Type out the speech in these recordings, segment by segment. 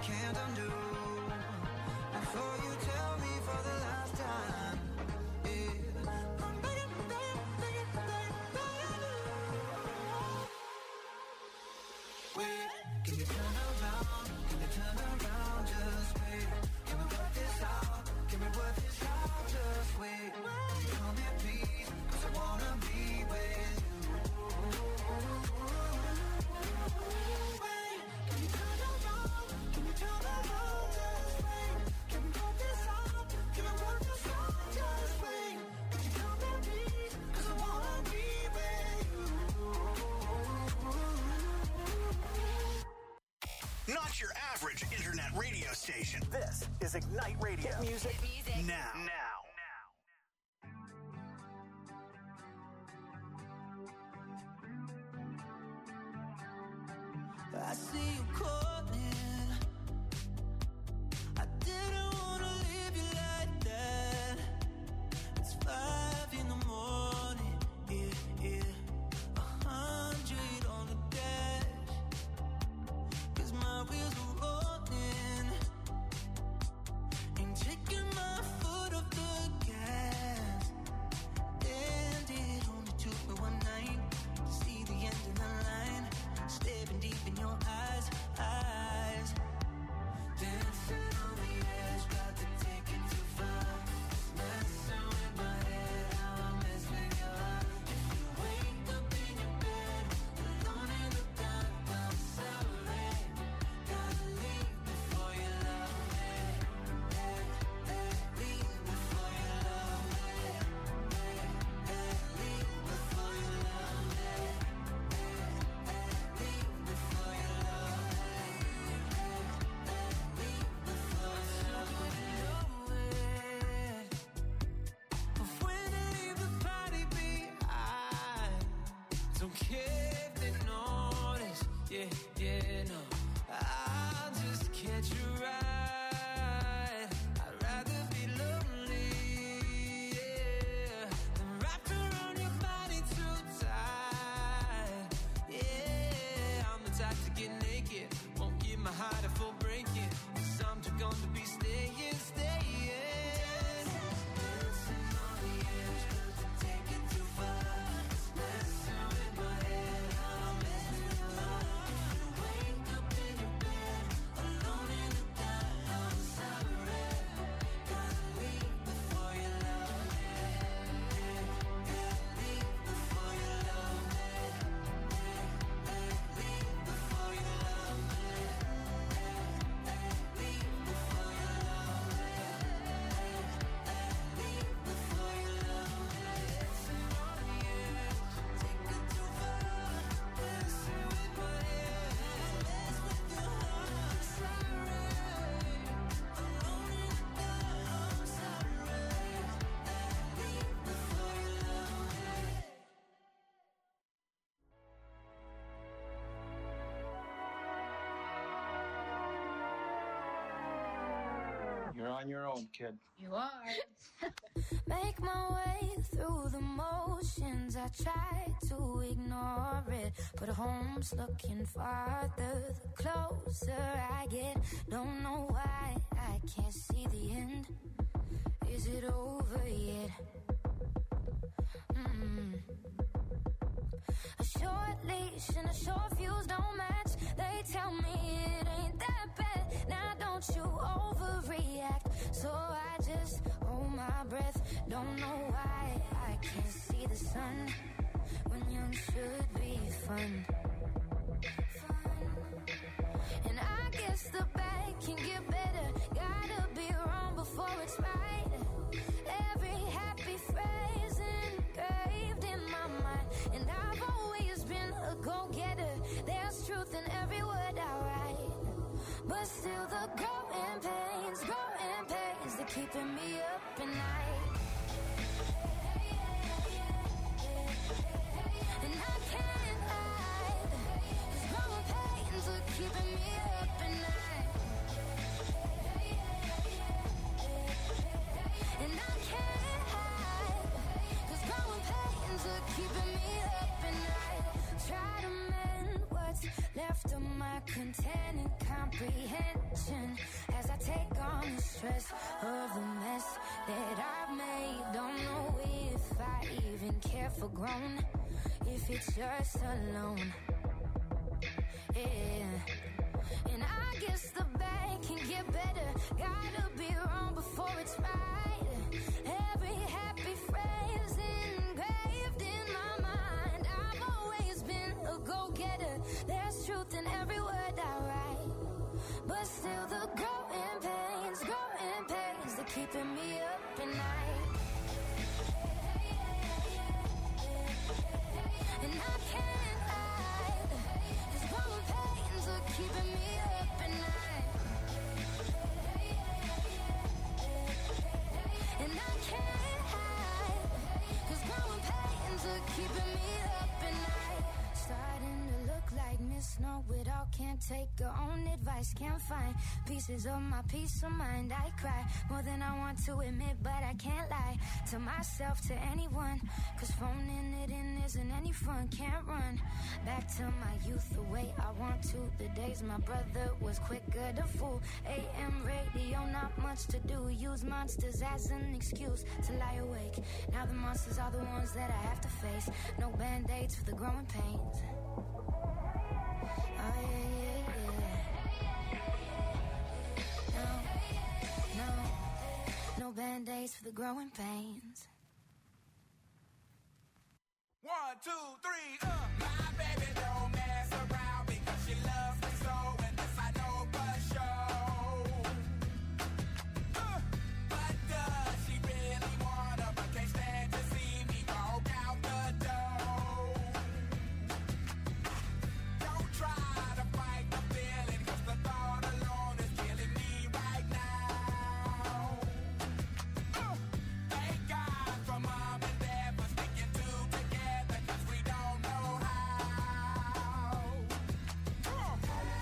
can't undo. Before you tell me for the last time, yeah, I'm begging, begging, begging, begging you. Wait, can you turn around? Can you turn around? Just wait. Can we work this out? Can we work this out? Just wait. Come here, please, 'cause I wanna be with you. Wait, can you turn around? Can you turn around? Just wait. Can we work this out? Can we work this out? Just wait. Could you come here, please? 'Cause I wanna be with you. Not your average internet radio station. This is Ignite Radio. Hit music now. I see you calling. I didn't wanna leave you like that. It's 5 in the morning, yeah. 100 on the dash. 'Cause my wheels are rolling. Ain't taking my foot off the gas. And it only took me one night to see the end of the line. Staring deep in your eyes. Dancing on the edge, got to take it too far. Messing with my head, how I mess with your heart. If you wake up in your bed, alone in the dark, I'm sorry. Gotta leave before you love me. Leave before you love me. Leave before you love me. Leave before you love me. Leave before you love me. But when I leave the party behind, don't care if they notice. Yeah, no. I'll just catch a ride. I'd rather be lonely, yeah, than wrapped around your body too tight. Yeah, I'm the type to get naked, won't give my heart a full breaking. 'Cause I'm too gone to be staying. Dancing on the edge, got to take it too far. Messing with my head, how I mess with your heart. If you wake up in your bed, alone in the dark, I'm sorry. Gotta leave before you love me. Leave before you love me. Leave before you love me. Leave before you love me. Leave before you love me. Dancing on the edge, take it too far. Messing with my head, mess with your heart. Sorry, alone in the dark, I'm sorry. Leave before you love me. You're on your own, kid. You are. Make my way through the motions. I try to ignore it, but home's looking farther the closer I get. Don't know why I can't see the end. Is it over yet? A short leash and a short fuse don't match. They tell me it ain't that bad. Now don't you overreact. So I just hold my breath. Don't know why I can't see the sun when young should be fun. And I guess the bad can get better. Gotta be wrong before it's right. Every happy phrase engraved in my mind. And I've always been a go-getter. There's truth in every word I write. But still the growing pains, they're keeping me up at night. And I can't hide, 'cause growing pains are keeping me up at night. And I can't hide, 'cause growing pains are keeping me up at night. Try to mend what's left of my containing comp apprehension as I take on the stress of the mess that I've made. Don't know if I even care for grown, if it's just alone. Yeah. And I guess the bad can get better. Gotta be wrong before it's right. Every happy phrase engraved in my mind. I've always been a go-getter. There's truth in every word I write. But still the growing pains are keeping me up at night. And I can't hide, 'cause growing pains are keeping me up at night. And I can't hide, 'cause growing pains are keeping me up at night. Starting to look like Miss Know-It-All, can't take her own advice, can't find pieces of my peace of mind. I cry more than I want to admit, but I can't lie to myself, to anyone, 'cause phoning it in isn't any fun. Can't run back to my youth the way I want to. The days my brother was quicker to fool. AM radio, not much to do. Use monsters as an excuse to lie awake. Now the monsters are the ones that I have to face. No band-aids for the growing pains. Oh yeah, yeah, yeah. No band-aids for the growing pains. 1, 2, 3, My baby don't mess around because she loves me so, and this I know for sure. But does she really wanna, but can't stand to see me walk out the door? Don't try to fight the feeling, 'cause the thought alone is killing me right now. Thank God for mom and dad for sticking two together, 'cause we don't know how.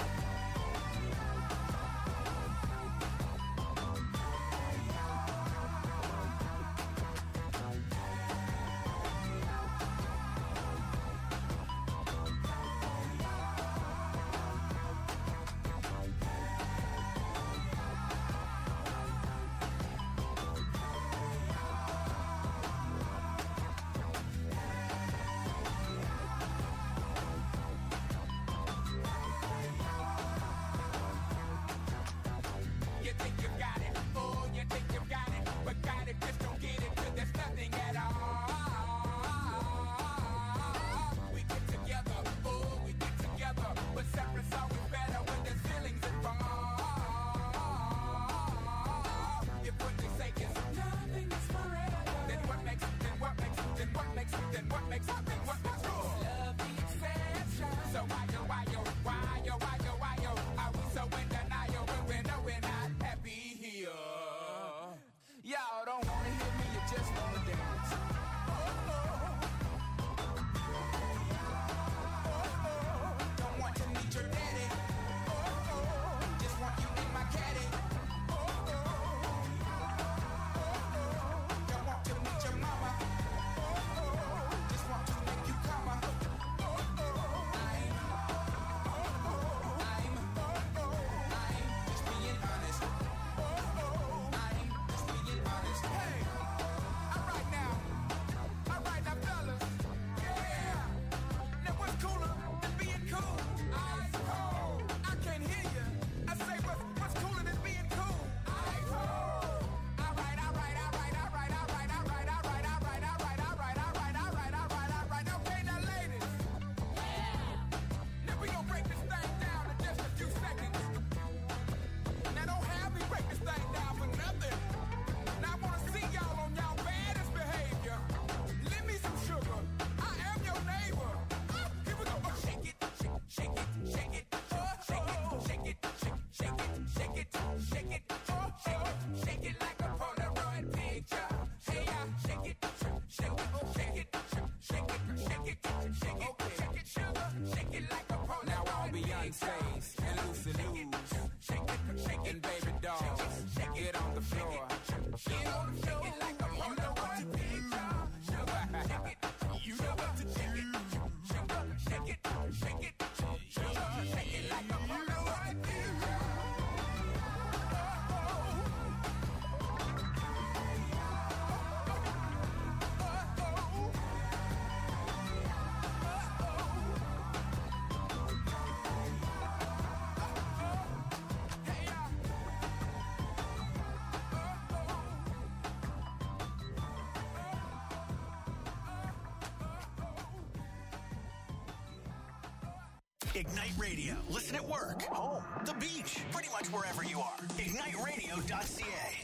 Ignite Radio. Listen at work, home, the beach, pretty much wherever you are. IgniteRadio.ca.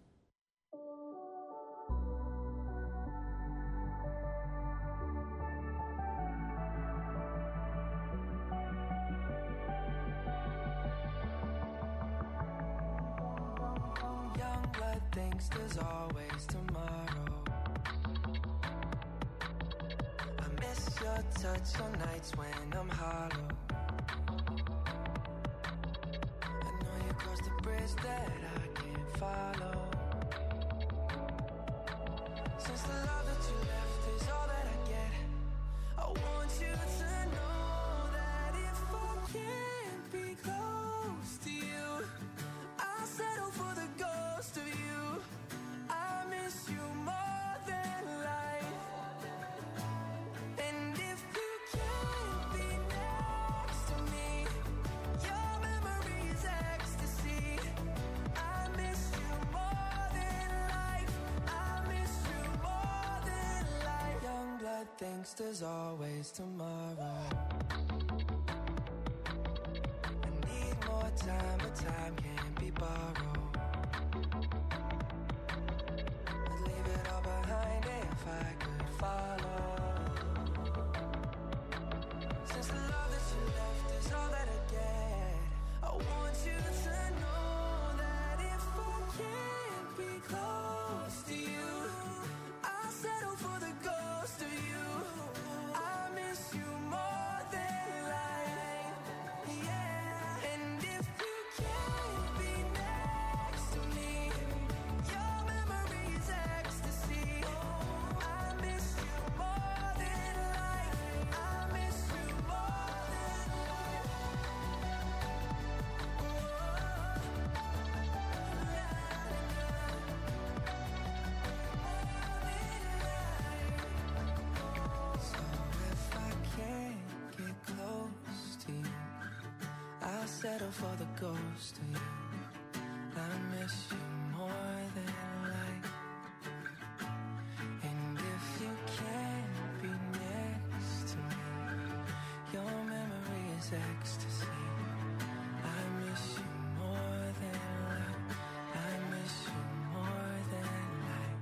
Young blood thinks there's always tomorrow. I miss your touch on nights when I'm hollow. I know you crossed the bridge that I can't follow. Since the love that you left is all that I get, I want you to know that if I can't be close to you, I'll settle for the ghost of you. I miss you more than life. And if you can't be next to me, your memory's ecstasy. I miss you more than life. I miss you more than life. Young blood thinks there's always tomorrow. I need more time, but time can't be borrowed. I'd leave it all behind if I could follow. Since the love that you left is all that I get, I want you to know that if I can't be close to you, I'll settle for the ghost of you. I miss you more than life, yeah. And if you can't be next to me, your memory's ecstasy. I miss you more than life. I miss you more than life. So if I can't get close to you, I'll settle for the ghost of you. I miss you more than life. And if you can't be next to me, your memory is ecstasy. I miss you more than life. I miss you more than life.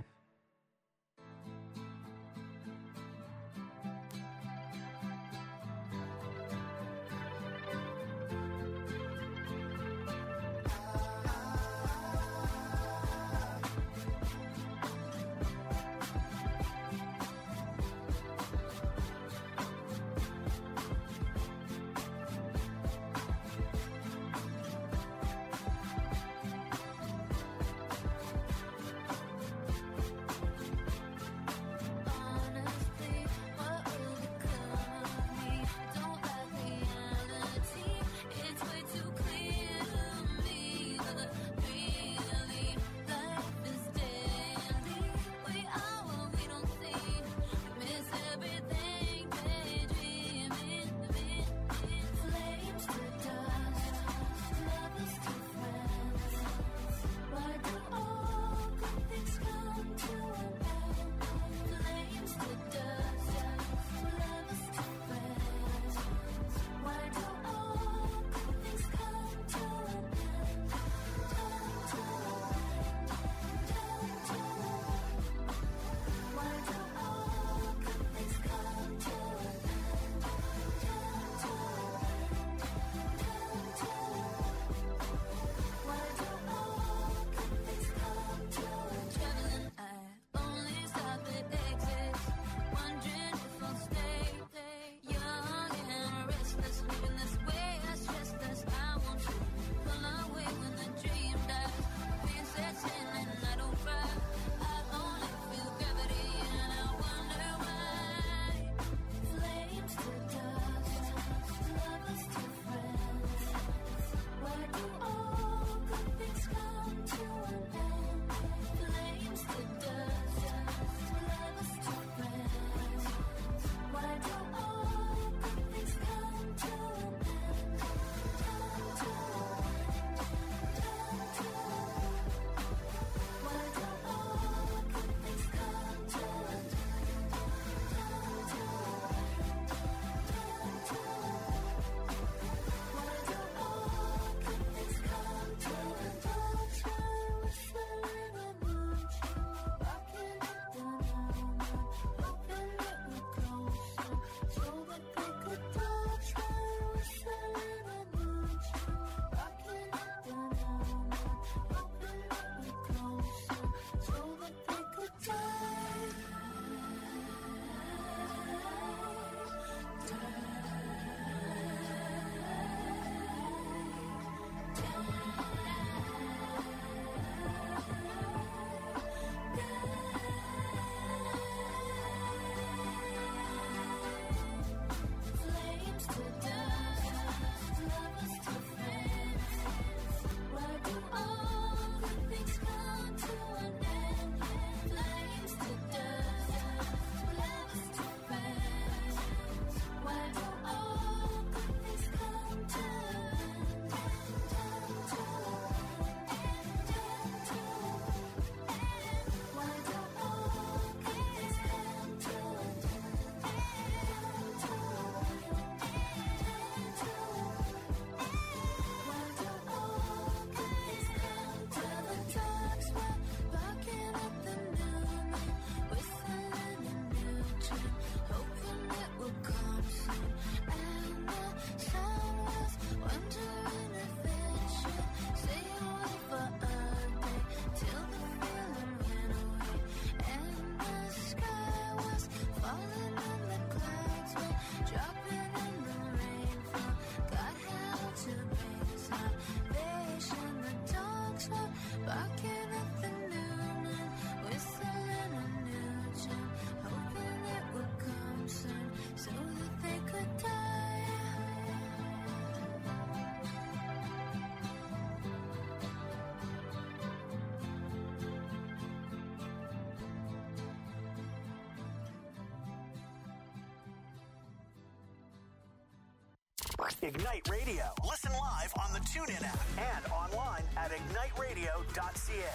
Ignite Radio. Listen live on the TuneIn app and online at igniteradio.ca.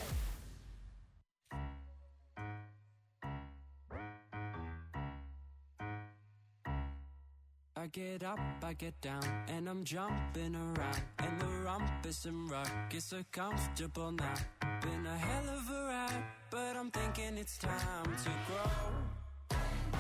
I get up, I get down, and I'm jumping around. And the rumpus and ruckus are comfortable now. Been a hell of a ride, but I'm thinking it's time to grow.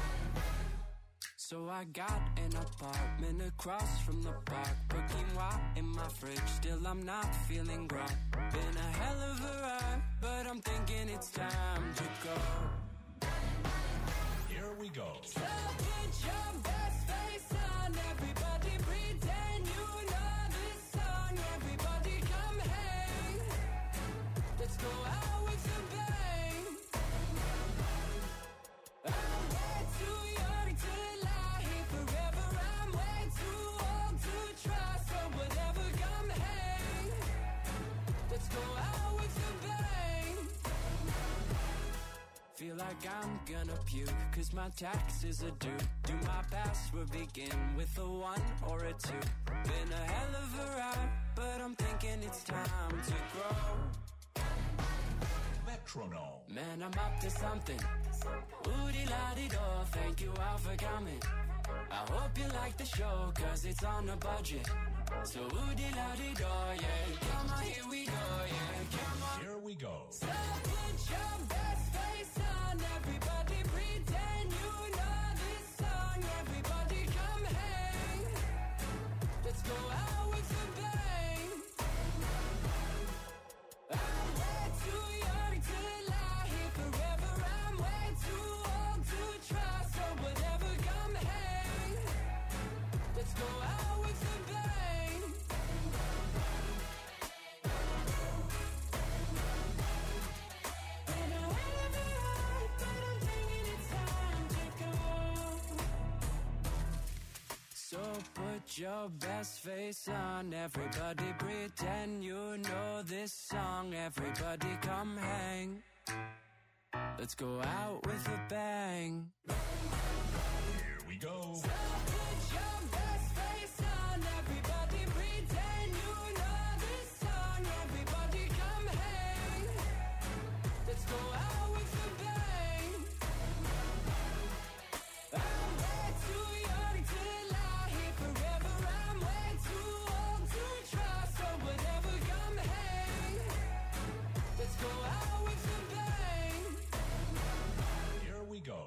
So I got an apartment across from the park. Put quinoa in my fridge, still I'm not feeling grown. Been a hell of a ride, but I'm thinking it's time to go. Here we go. So put your best face on, everybody pretend you know this song. Everybody come hang, let's go out with a bang. I'm way too young to lie here forever. I'm way too old to try, so whatever, come hang, let's go out with a bang. Feel like I'm gonna puke, cause my taxes are due. Do my password begin with a 1 or a 2? Been a hell of a ride, but I'm thinking it's time to grow. Metronome. Man, I'm up to something. Woody-la-di-do, thank you all for coming. I hope you like the show, cause it's on a budget. So woody-la-di-do, yeah. Come on, here we go, yeah. Come on. Here we go. So put your best face on, everybody pretend you know this song. Everybody come hang, let's go out with a bang. I'm way too young to lie here forever. I'm way too old to try, so whatever, come hang, let's go out with a bang. Been a hell of a ride, but I'm thinking it's time to go. So put your best face on, everybody pretend you know this song. Everybody come hang, let's go out with a bang. Here we go. So put your best face on, everybody pretend you know this song. Everybody come hang, let's go out with a bang. I'm way too young to lie here forever. I'm way too old to try, so whatever, come hang, let's go out with a bang. Here we go.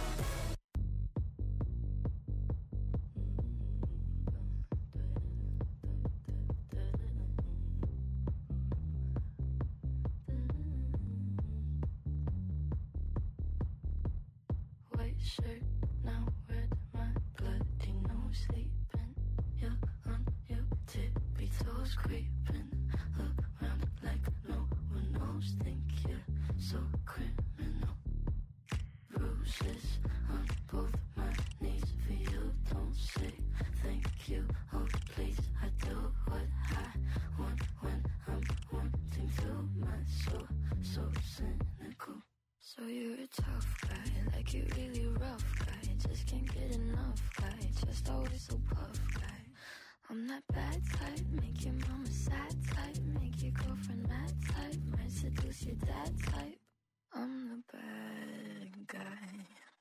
White shirt, now red, my bloody nose sleeping. You're on your tippy toes, creeping around like no one knows. Think you're so criminal. Bruises on both my knees for you. Don't say thank you. Oh please, I do what I want when I'm wanting to. My soul so cynical. So you're a tough guy, like you really rough guy. Just can't get enough guy, just always so puff guy. I'm that bad type, make your mama sad type, make your girlfriend mad type, might seduce your dad type. I'm the bad guy.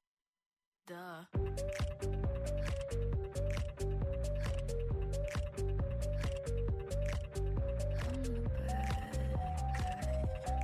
Duh. I'm the bad guy.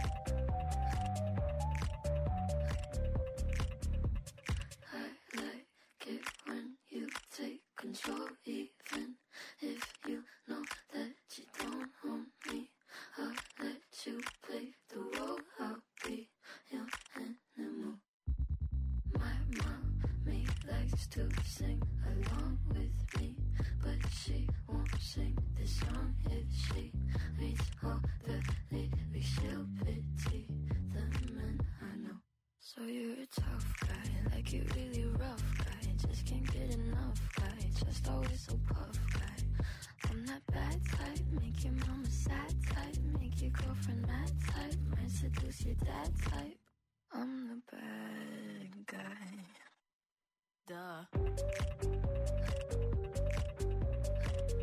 I like it when you take control, even if you know that you don't own me. I'll let you play the role, I'll be your animal. My mommy likes to sing along with me, but she won't sing this song if she reads all the lyrics. She'll pity the men I know. So you're a tough guy, like you really rough guy. Just can't get enough guy, just always so puff guy. I'm that bad type, make your mama sad type, make your girlfriend mad type, might seduce your dad type. I'm the bad guy. Duh.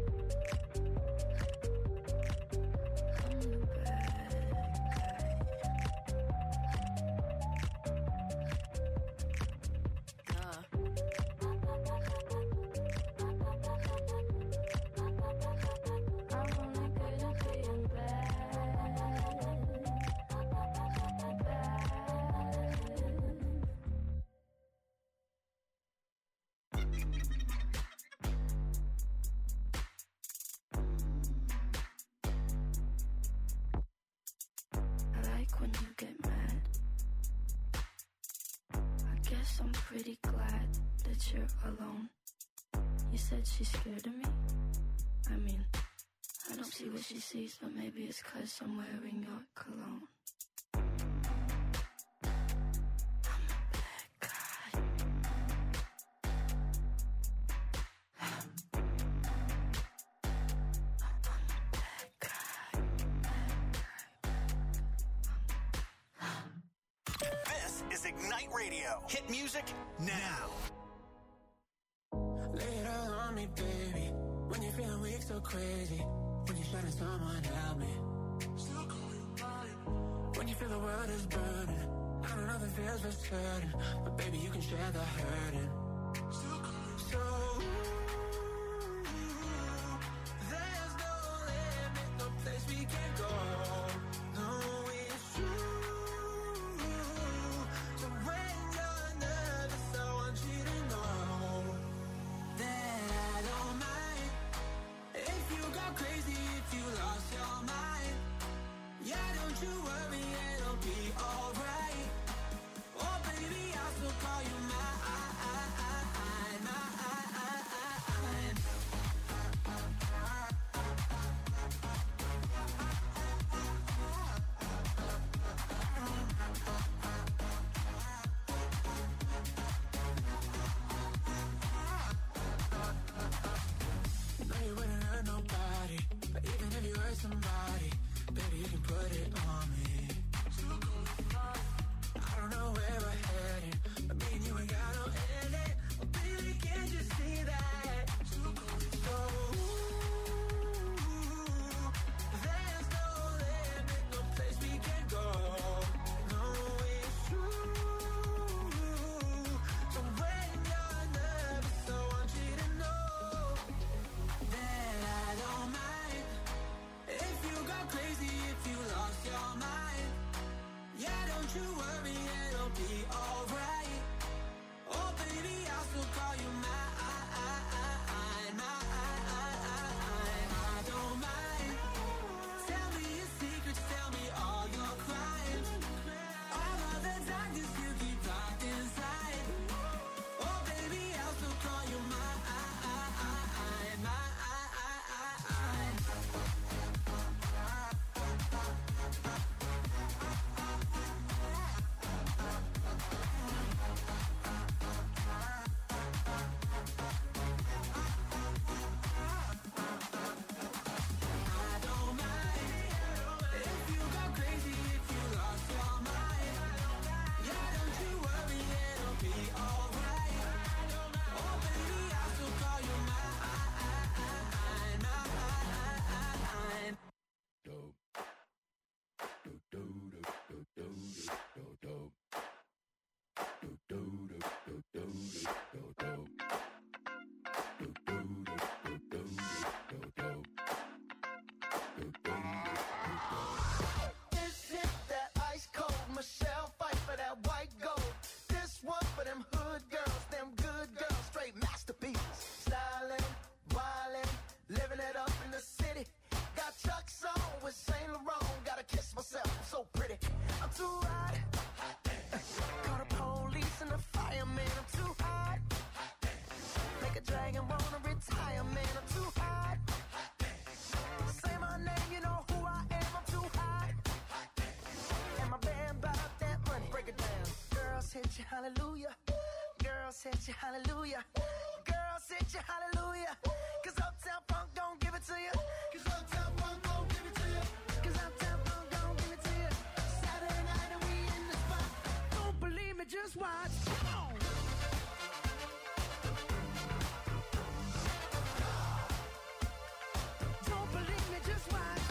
pretty glad that you're alone. You said she's scared of me? I mean, I don't see what she sees, but maybe it's 'cause I'm wearing your cologne. This is Ignite Radio. Hit music now. Lay it all on me, baby. When you're feeling weak, so crazy. When you're shutting someone, help me. Still call you mine. When you feel the world is burning. I don't know if it feels for certain, but baby, you can share the hurting. Still call you so. There's no limit, no place we can go. No, it's true. So when you're nervous, I want you to know that I don't mind if you go crazy, if you lost your mind. Yeah, don't you worry, it'll be alright. Oh baby, I'll still call you mine. No, you wouldn't hurt nobody, but even if you hurt somebody, baby, you can put it on me. I don't know where we're headed, but me and you ain't got no ending. Oh, baby, can't you see that? So, there's no limit, no place we can go. No, it's true. So when you're nervous, I want you to know that I don't mind if you go crazy, if you lost your mind. Yeah, don't you worry, it'll be alright. Oh baby, I'll still call you mine. I don't mind. Tell me your secrets, tell me all your crimes. All of the darkness you keep locked inside. Oh baby, I'll still call you mine. I don't mind if you go crazy, if you lost your mind. Yeah, don't you worry, it'll be alright. Oh baby, I'll still call you mine. This hit that ice cold Michelle fight for that white gold. This one for them hood girls, them good girls, straight masterpieces. Styling, wildin', living it up in the city. Got Chuck's on with Saint Laurent. Gotta kiss myself, I'm so pretty. I'm too hot. Call the police and the fireman. I'm too hot. Make a dragon wanna retire, man. I'm too hot. Say my name, you know who I am. I'm too hot. And my band bought that money. Break it down. Girls hit you, hallelujah. Girls hit you, hallelujah. Girls hit you, hallelujah. 'Cause Uptown Funk don't give it to you. 'Cause Uptown Funk don't give it to you. 'Cause Uptown Funk don't give it to you. Saturday night and we in the spot. Don't believe me, just watch. Come on. Don't believe me, just watch.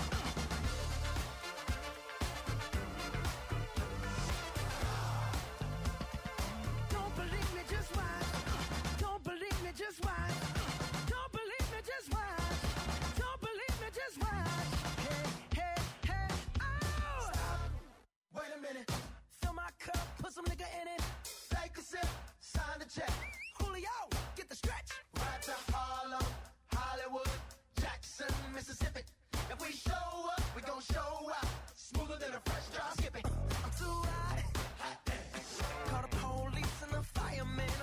Don't believe me, just watch. Don't believe me, just watch. Don't believe me, just watch. Don't believe me, just watch. Hey, hey, hey, oh! Stop. Wait a minute. Fill my cup, put some nigga in it. Take a sip, sign the check. Julio, get the stretch. Right to Harlem, Hollywood, Jackson, Mississippi. If we show up, we gon' show out. Smoother than a fresh drop. Skip it. I'm too hot. Call the police and the fireman.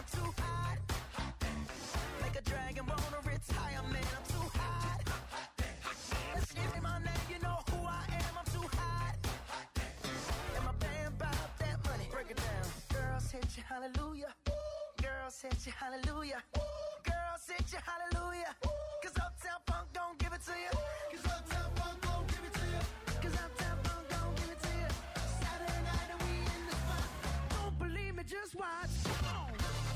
hallelujah. Girls hit you hallelujah. Girls hit you hallelujah. Cause Uptown Funk don't give it to you. Cause Uptown Funk don't give it to you. Cause Uptown Funk don't give it to you. Saturday night and we in the spot. Don't believe me, just watch. Come on.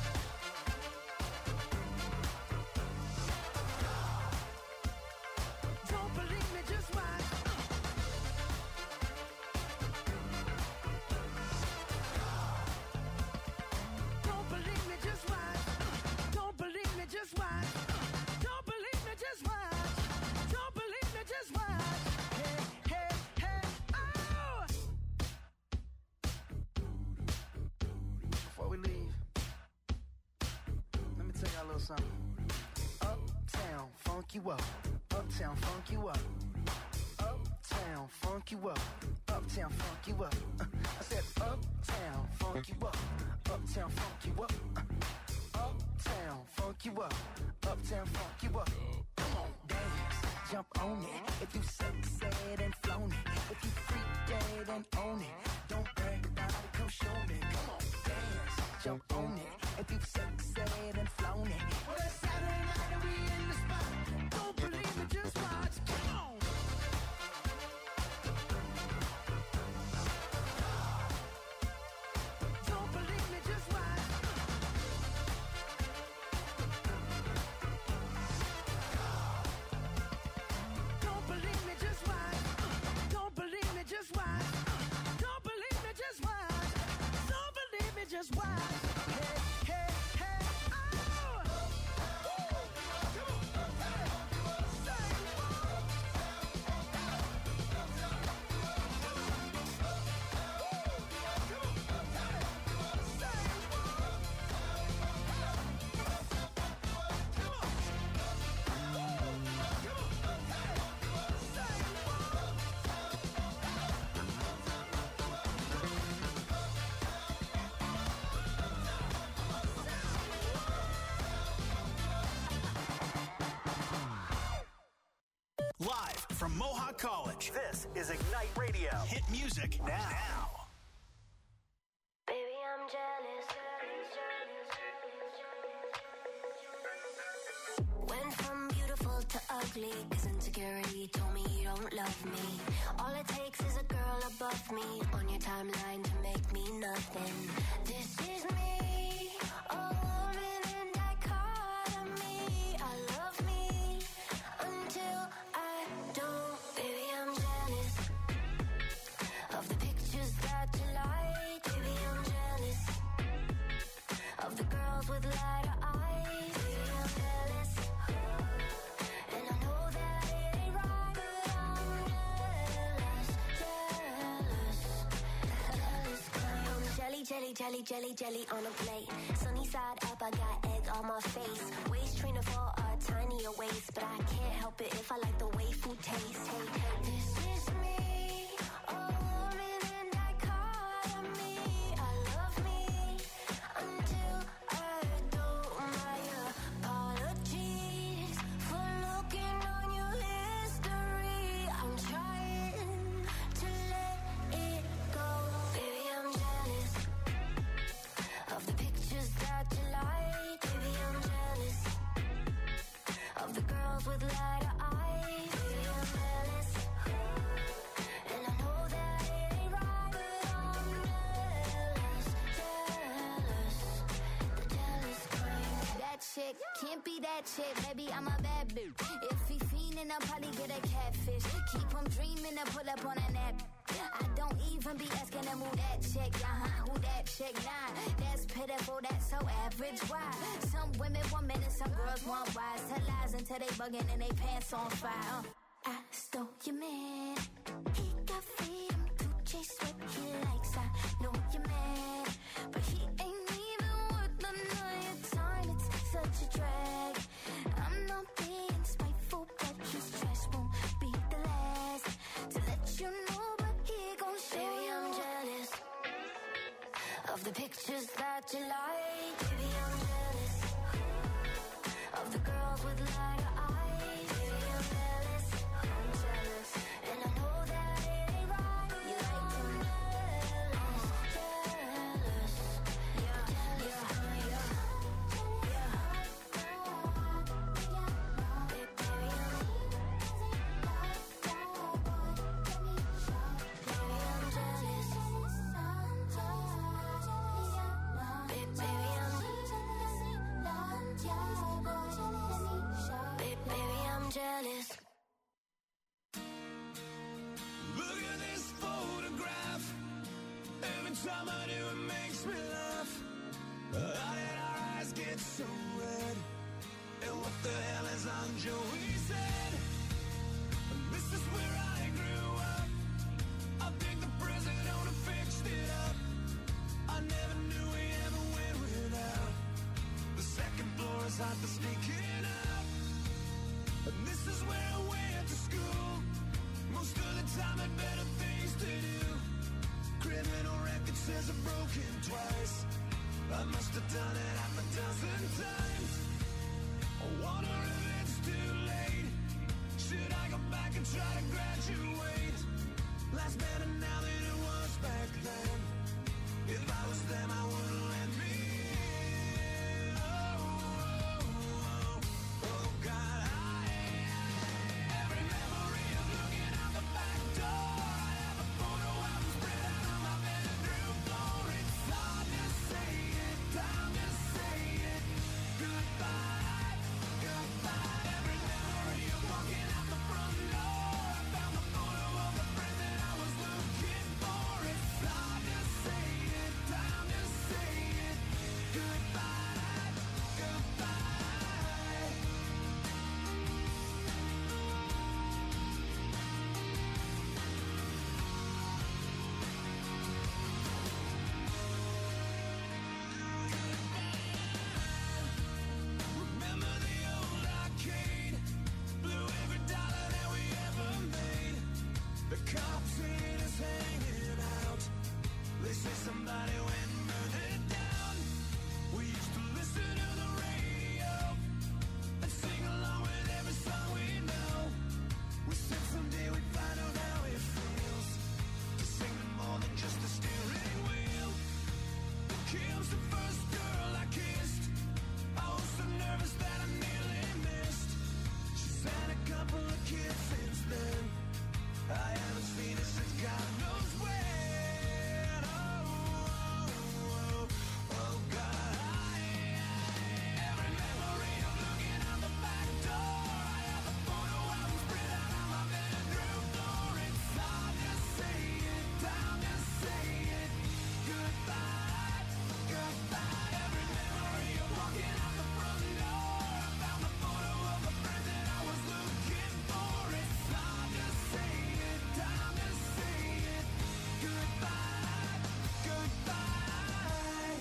Don't believe me, just watch. Don't believe me, just watch. Don't believe me, just watch. Don't believe me, just watch. Don't believe me, just watch. Hey, hey, hey, oh! Before we leave, let me tell y'all a little something. Uptown, funk you up. Uptown, funk you up. Uptown, funk you up. Uptown, funk you up. I said uptown, funk you up. Uptown, funk you up. Uptown, funk you up. Uptown, funk you up. Come on, dance, jump on it. If you succeed and flown it. If you freak dead and own it. Don't brag about it, come show me. Come on, dance, jump on it. If you succeed and flown it. Well, it's Saturday night and we in the spot. Don't believe me, just watch. Come on. Don't believe me, just watch. Don't believe me, just watch. Don't believe me, just watch. Don't believe me, just watch. Don't believe me, just watch. Hey, hey, hey, oh! Live from Mohawk College. This is Ignite Radio. Hit music now. Baby, I'm jealous. Went from beautiful to ugly, 'cause insecurity told me you don't love me. All it takes is a girl above me on your timeline to make me nothing. This is me, a woman in dichotomy. I love me until I don't. Baby, I'm jealous of the pictures that you like. Baby, I'm jealous of the girls with lighter eyes. Baby, I'm jealous, and I know that it ain't right, but I'm jealous, jealous, I'm jelly, jelly, jelly, jelly, jelly on a plate. Sunny side up, I got egg on my face. Waist trainer for a tinier waist, but I can't help it if I like the way food tastes. Hey, this is me, a woman in dichotomy. I love me until I don't. My apologies for looking on your history. I'm trying to let it go. Baby, I'm jealous of the pictures that you like. Baby, I'm jealous of the girls with lighter eyes. Baby, I'm jealous, and I know that it ain't right, but I'm jealous, jealous, the jealous kind. That chick can't be that chick, baby, I'm a bad bitch. If he fiendin', I'll probably get a catfish. Keep him dreamin' to pull up on a nap. I don't even be asking him who that chick, who that chick, nah. That's pitiful, that's so average, why? Some women want men and some girls want wise. Tell lies until they bugging and they pants on fire. I stole your man, he got freedom to chase what he likes. I know you're mad, but he ain't even worth the night time. It's such a drag. I'm not being spiteful, but his trash won't be the last to let you know, but he gon' show. Baby, I'm jealous of the pictures that you like. Baby, I'm jealous of the girls with lighter eyes. Baby, I'm jealous, and I know that it ain't right. You like them jealous, jealous, yeah, Every time I do, it makes me laugh. How did our eyes get so red? And what the hell is on Joey's head? This is where I grew up. I think the president owner fixed it up. I never knew we ever went without. The second floor is hot for sneaking up. And this is where I went to school. Most of the time had better things to do. Criminal record says I've broken twice. I must have done it half a dozen times. I wonder if it's too late. Should I go back and try to graduate? Life's better now than it was back then. If I was them, I wouldn't let me in. Oh, God, every memory of looking out the back door. I have a photo album spread out on my bedroom floor. It's hard to say it, time to say it. Goodbye, goodbye. Every memory of walking out the front door. I found the photo of the friend that I was looking for. It's hard to say it, time to say it. Goodbye, goodbye. Remember the old arcade? Blew every dollar that we ever made. The cops seen us hanging out. They say somebody went and burned it down. We used to listen to the radio and sing along with every song we know. We said someday we'd find out how it feels to sing to more than just the steering wheel. Kim's the first girl I kissed. I was so nervous that I nearly missed. She's had a couple of kids since then. I haven't seen her since God knows when. Oh, God, every memory of looking out the back door. I have a photo album spread out on my bedroom floor. It's hard to say it, time to say it. Goodbye, goodbye. Every memory of walking out the front door. I found the photo of a friend that I was looking for. It's hard to say it, time to say it. Goodbye, goodbye.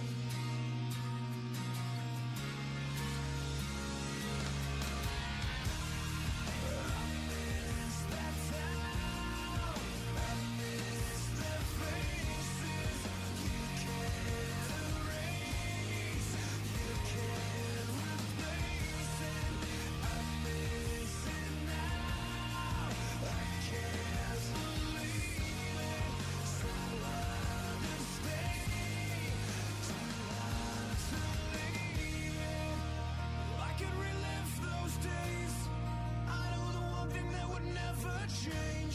I miss that town. I miss the faces you can't erase, you can't replace it. I miss it now. I can't believe it. So hard to stay, too hard to leave it. I could relive those days. I know the one thing that would never change.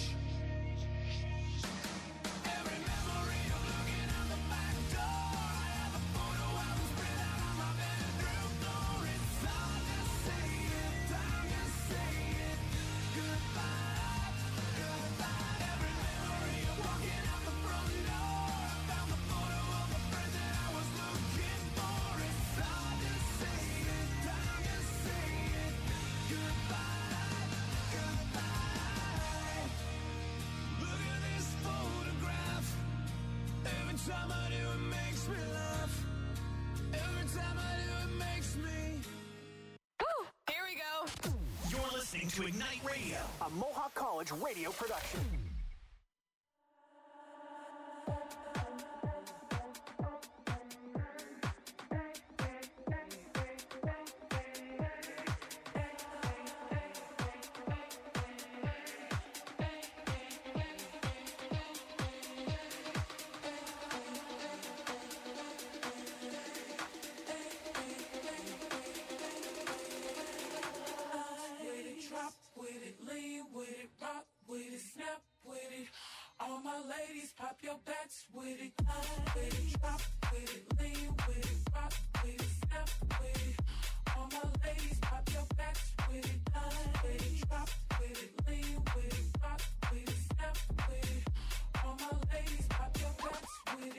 Every memory of looking out the back door. I have a photo album spread out on my bedroom floor. It's hard to say it, time to say it. Goodbye, goodbye. Every memory of walking out the front door. I found the photo of a friend that I was looking for. It's hard to say it, time to say it. Goodbye, goodbye. Look at this photograph. Every time I do, it makes me laugh. Every time I do, it makes me. Here we go. You're listening to Ignite Radio. A Mohawk College radio production. With it, drop with it, lean with it, rock with it, snap with it. All my ladies, pop your backs with it. With it, drop with it, lean with it, rock with it, snap with it. All my ladies, pop your backs with it. With it, drop with it, lean with it, rock with it, snap with it. All my ladies, pop your backs with it.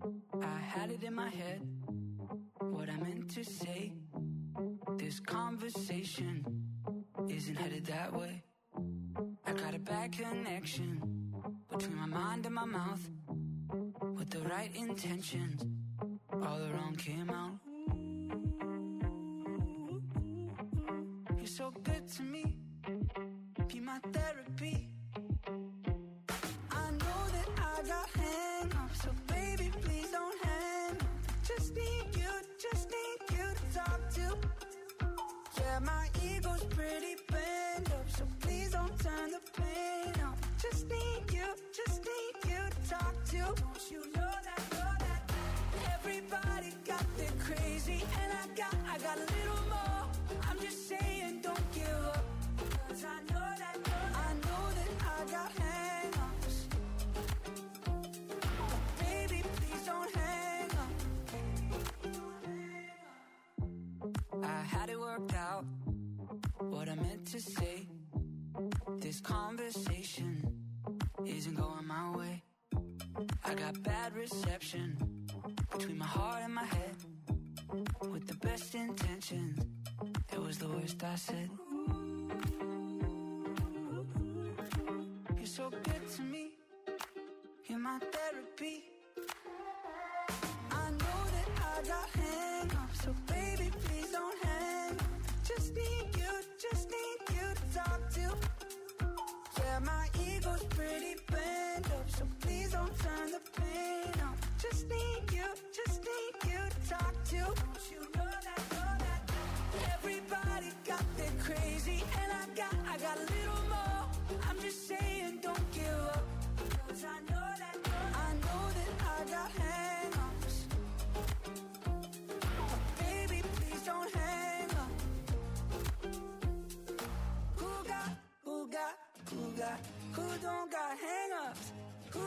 I had it in my head, what I meant to say. This conversation isn't headed that way. I got a bad connection between my mind and my mouth. With the right intentions, all the wrong came out. You're so good to me, be my therapy. I know that I got hang-ups, so baby, please don't hang up. Just need you to talk to. Yeah, my ego's pretty bent up, so please don't turn the pain up. Just need you to talk to. Don't you know that everybody got their crazy, and I got a little more. I'm just saying, don't give up, 'cause I know that I got hang-ups. Baby, please don't hang up. I had it worked out, what I meant to say. This conversation isn't going my way. I got bad reception between my heart and my head. With the best intentions, it was the worst I said. You're so good to me, you're my therapy. I know that I got hang-ups, so baby, please don't hang up. Just need you to talk to. Yeah, my ego's pretty bent up, so please don't turn the pain up. Just need you to talk to. Don't you know that everybody got their crazy, and I got a little more. I'm just saying, don't give up, 'cause I know that I got hang-ups. Baby, please don't hang up. Who don't got hang-ups? Who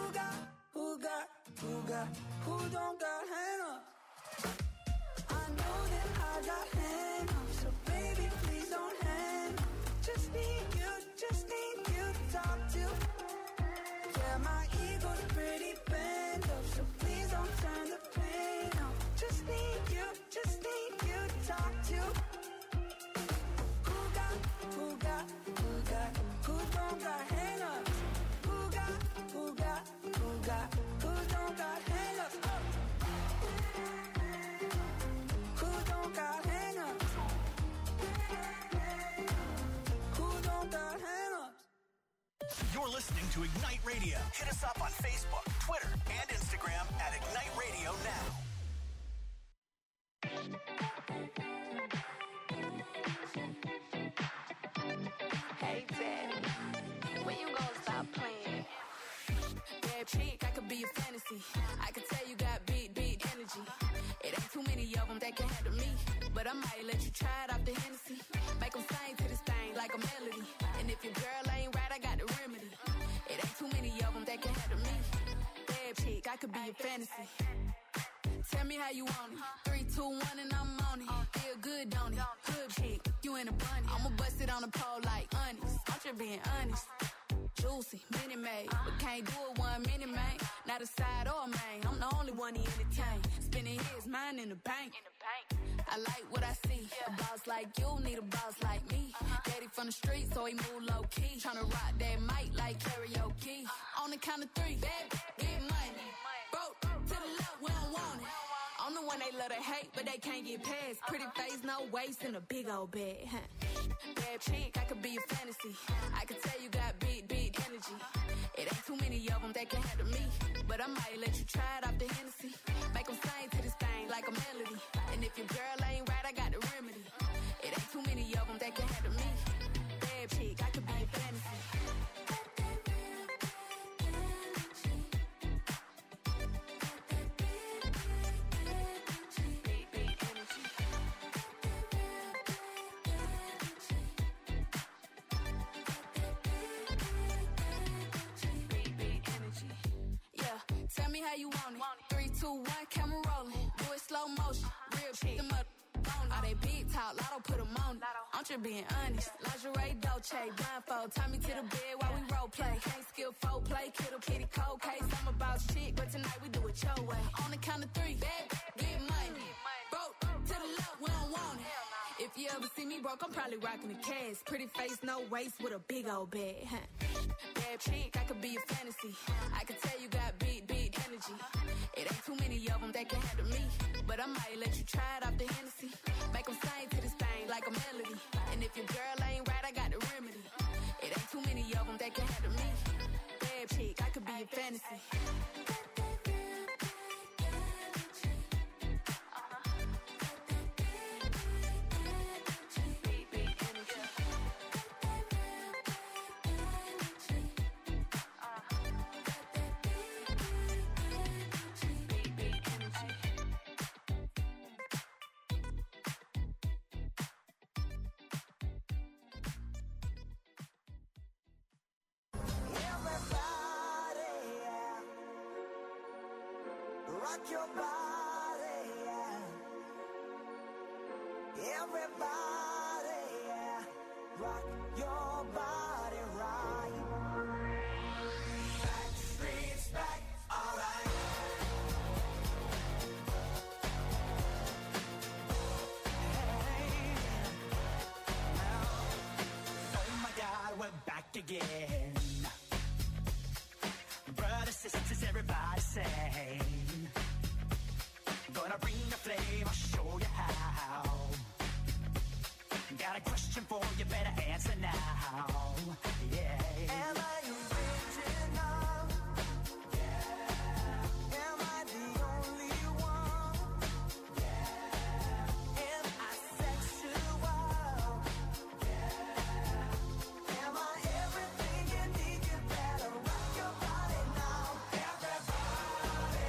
don't got hang-ups? I know that I got hang-ups, so baby, please don't hang up. Just need you to talk to. Yeah, my ego's pretty bent up, so please don't turn the pain up. Just need you to talk to. Who don't got hang-ups? Who don't got hang-ups? Who don't got hang-ups? Who don't got hang-ups? You're listening to Ignite Radio. Hit us up on Facebook, Twitter, and Instagram at Ignite Radio Now. Hey, Daddy, when you gonna stop playing? Bad chick, I could be a fantasy. I could tell you got big energy. It ain't too many of them that can handle me, but I might let you try it off the Hennessy. Make them sing to this thing like a melody. And if your girl ain't right, I got the remedy. It ain't too many of them that can handle me. Bad chick, I could be a fantasy. Tell me how you want it. 3, 2, 1, and I'm on it. Feel good, don't it? Hood chick, you in a bunny. I'ma bust it on the pole like honest. I'm just being honest. Juicy, mini made, but can't do it 1 minute, man. Not a side or a main. I'm the only one he entertain. Spending his mind in the bank. I like what I see. A boss like you need a boss like me. Daddy from the street, so he move low key. Tryna rock that mic like karaoke. On the count of 3, baby, get money. Broke to the left, we don't want it. I'm the one they love to hate, but they can't get past. Pretty face, no waist, and a big old bag. Bad chick, I could be a fantasy. I could tell you got big energy. It ain't too many of them that can handle me, but I might let you try it off the Hennessy. Make them sing to this thing like a melody. And if your girl ain't right, I got the remedy. It ain't too many of them that can handle me. Bad chick, I could be a fantasy. Tell me how you want it. 3, 2, 1, camera rolling. Do it slow motion. Real shit. Them up. All they big talk, Lotto put them on it. I'm just you're being honest. Lingerie, Dolce, blindfold. Tie me to the bed while we role play. Can't skill folk play, kiddo, kitty, cold case. I'm about shit, but tonight we do it your way. On the count of three, bad, get money. Broke to the left, we don't want it. If you ever see me broke, I'm probably rocking the cash. Pretty face, no waist, with a big old bag. Bad chick, I could be a fantasy. I can tell you got big energy. It ain't too many of them that can handle me. But I might let you try it off the Hennessy. Make them sing to this thing like a melody. And if your girl ain't right, I got the remedy. It ain't too many of them that can handle me. Bad chick, I could be a fantasy. Rock your body, yeah. Everybody, yeah. Rock your body right. Backstreet's back, alright. Hey, now, oh my God, we're back again. Brothers, sisters, everybody say. Gonna bring the flame, I'll show you how. Got a question for you, better answer now. Yeah. Am I original? Yeah. Am I the only one? Yeah. Am I sexual? Yeah. Am I everything you need? You better rock your body now. Everybody.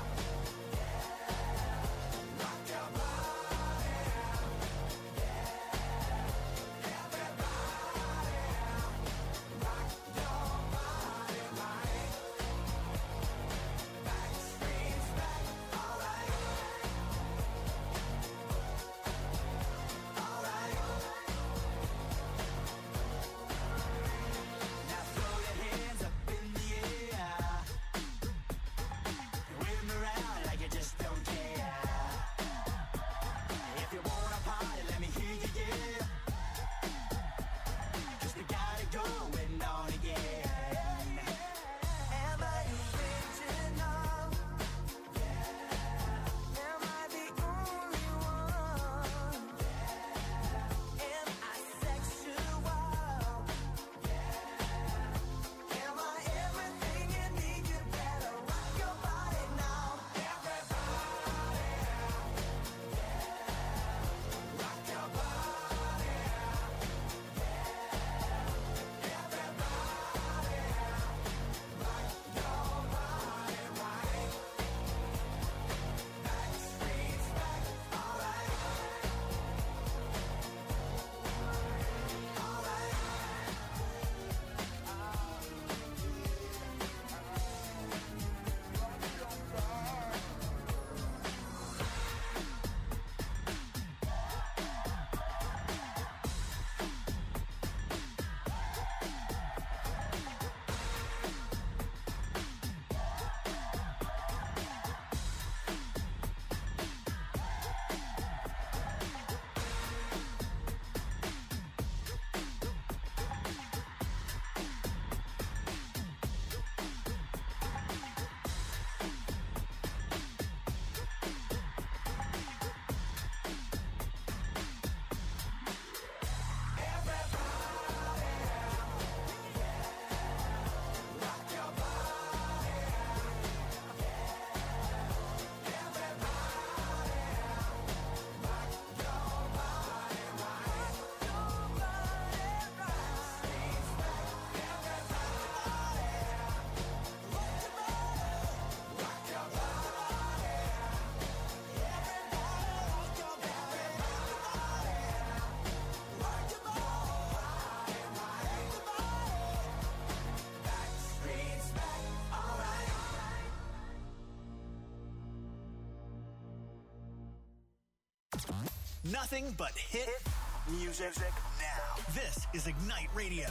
Rock your body. Nothing but hit Music now. This is Ignite Radio.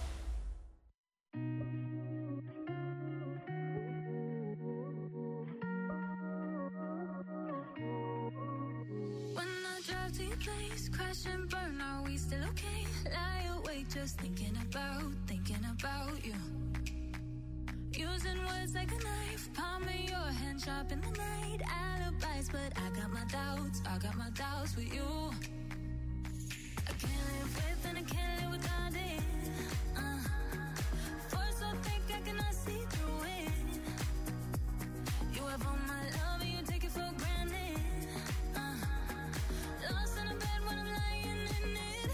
When I drive to your place, crash and burn, are we still okay? Lie awake just thinking about you. Using words like a knife, palm of your hand sharp in the night. Alibis, but I got my doubts with you. I can't live with and I can't live without it. Force so thick I cannot see through it. You have all my love and you take it for granted. Lost in a bed when I'm lying in it.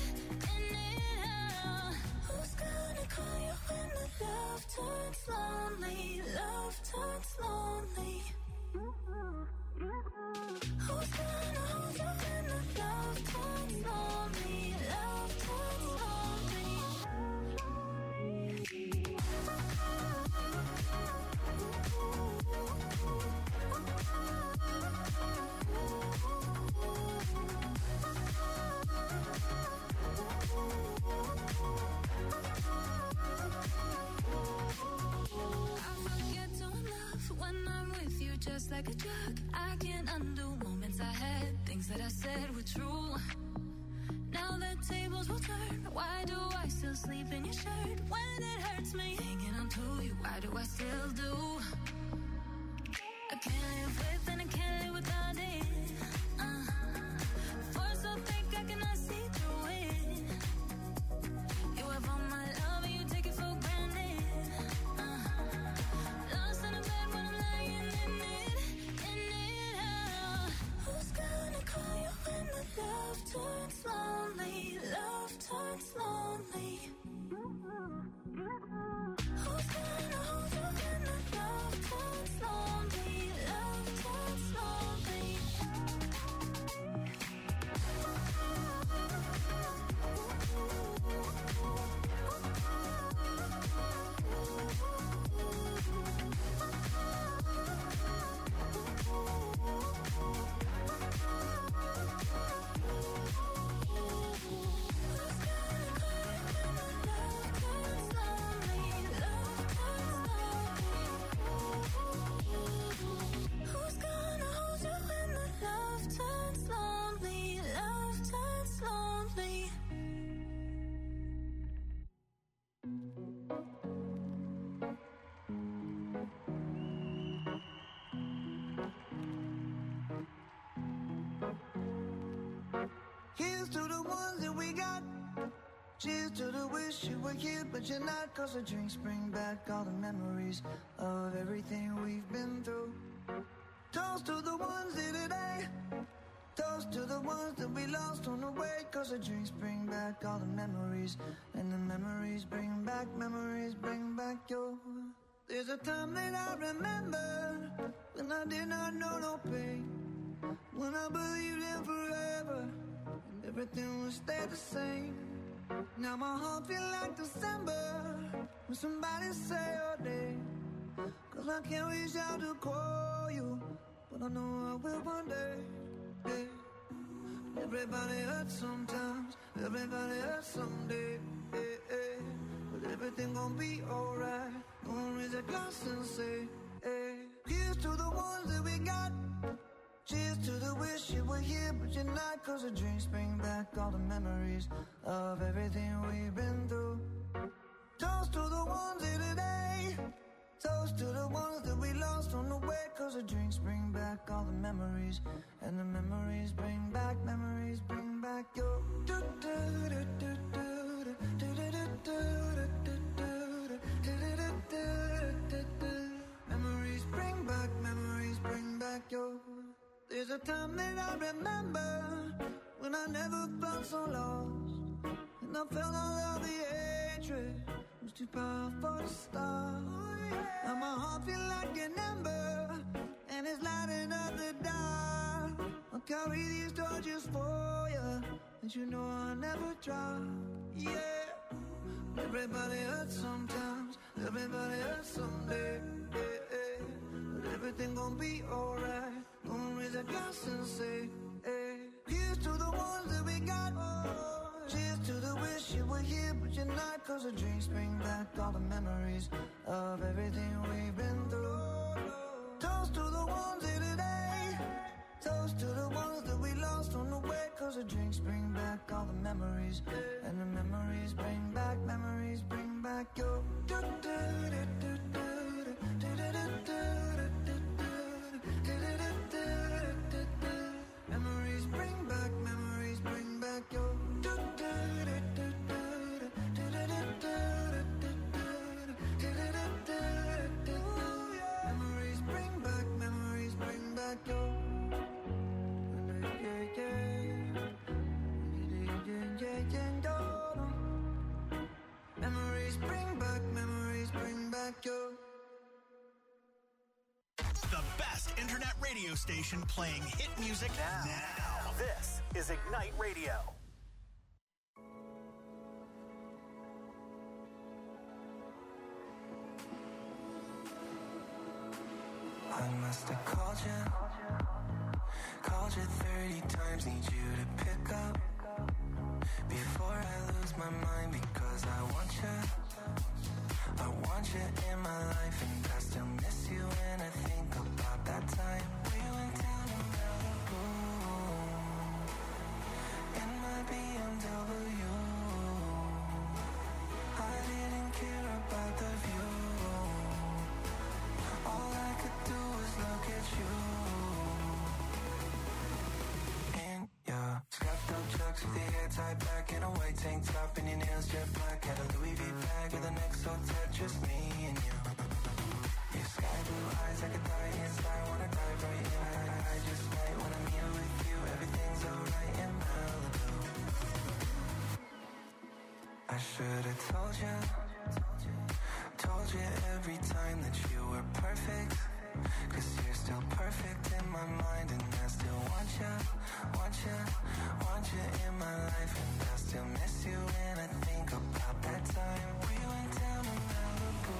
Who's gonna call you when the love turns lonely? Love turns lonely. Who's gonna hold you when the love turns lonely? Love turns lonely. Just like a drug, I can't undo moments I had. Things that I said were true. Now the tables will turn. Why do I still sleep in your shirt? When it hurts me, hanging on to you, why do I still do? I can't live with and I can't live without it. Force so thick I cannot see through it. You have all my love and you take it for granted. Lost in a bed when I'm lying in it. Who's gonna call you when the love turns lonely? Love turns lonely. Who's gonna hold you when the love turns lonely? Love turns lonely. Who's gonna hold you when the love turns lonely? Love turns lonely. Here's to the ones that we got. Cheers to the wish you were here, but you're not. Cause the drinks bring back all the memories of everything we've been through. Toast to the ones here today. Toast to the ones that we lost on the way. Cause the drinks bring back all the memories. And the memories bring back your. There's a time that I remember when I did not know no pain. When I believed in forever and everything would stay the same. Now my heart feel like December when somebody say your name. Cause I can't reach out to call you, but I know I will one day. Yeah. Everybody hurts sometimes, everybody hurts someday. Yeah, yeah. But everything gon' be alright. Gonna raise a glass and say, hey. Here's to the ones that we got. Cheers to the wish you were here, but you're not. Cause the drinks bring back all the memories of everything we've been through. Toast to the ones here today. Toast to the ones that we lost on the way. Cause the drinks bring back all the memories. And the memories bring back your. Memories bring back your. There's a time that I remember when I never felt so lost. And I felt all of the hatred. It was too powerful to stop. Now my heart feel like an ember, and it's lighting up the dark. I'll carry these torches for you, and you know I'll never drop. Yeah. Everybody hurts sometimes, everybody hurts someday. Yeah, yeah. But everything gon' be alright. Gonna raise a glass and say, hey. Here's to the ones that we got. Oh. 'cause the drinks bring back all the memories of everything we've been through. Toast to the ones here today. Toast to the ones that we lost on the way. 'Cause the drinks bring back all the memories. And the memories bring back your memories bring back your memories bring back your memories bring back your. The best internet radio station playing hit music now. This is Ignite Radio. I must have called you 30 times, need you to pick up before I lose my mind, because I want you in my life, and I still miss you when I think about that time we went down to Malibu in my BMW. I didn't care about the view. All I could do was look at you. In your scuffed up chucks with the hair tied back in a white tank top and your nails jet black. Had a Louis V bag with an XO tat, just me and you. Your sky blue eyes, I could die inside, wanna dive right in. I just might when I'm here with you, everything's alright in Malibu. I should've told you every time that you were perfect, 'cause you're still perfect in my mind, and I still want you in my life, and I still miss you when I think about that time we went down to Malibu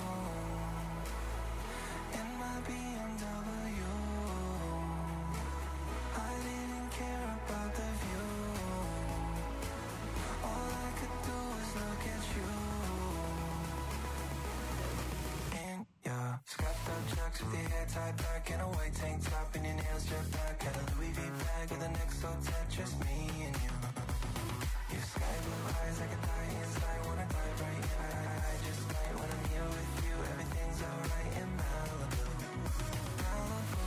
in my BMW. I didn't care about the view. All I could do was look at you. Yeah, scuffed up chucks with your hair tied back in a white tank top and your nails jet black. Had a Louis V bag with an XO tat, just me and you. Your sky blue eyes, I could die inside, wanna dive right in. I just might when I'm here with you, everything's alright in Malibu. Malibu.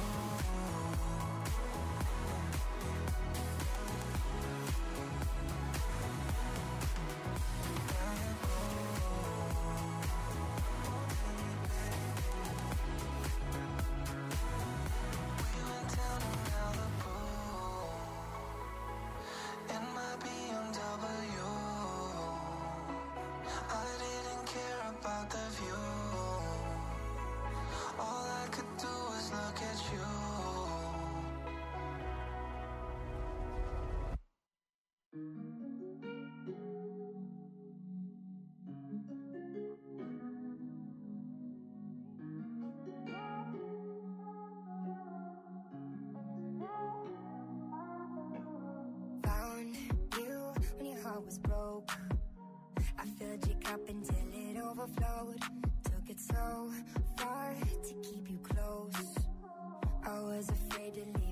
Was broke. I filled your cup until it overflowed. Took it so far to keep you close. I was afraid to leave.